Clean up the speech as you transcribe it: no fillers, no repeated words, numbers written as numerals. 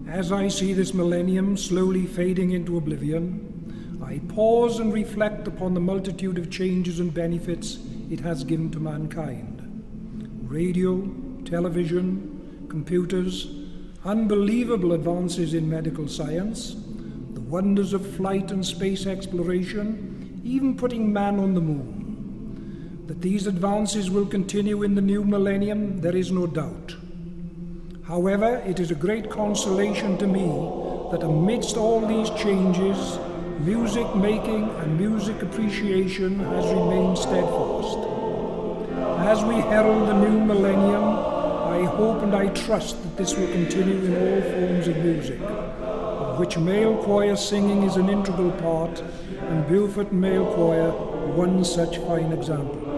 As I see this millennium slowly fading into oblivion, I pause and reflect upon the multitude of changes and benefits it has given to mankind. Radio, television, computers, unbelievable advances in medical science, the wonders of flight and space exploration, even putting man on the moon. That these advances will continue in the new millennium, there is no doubt. However, it is a great consolation to me that amidst all these changes, music making and music appreciation has remained steadfast. As we herald the new millennium, I hope and I trust that this will continue in all forms of music, of which male choir singing is an integral part, and Beaufort Male Choir one such fine example.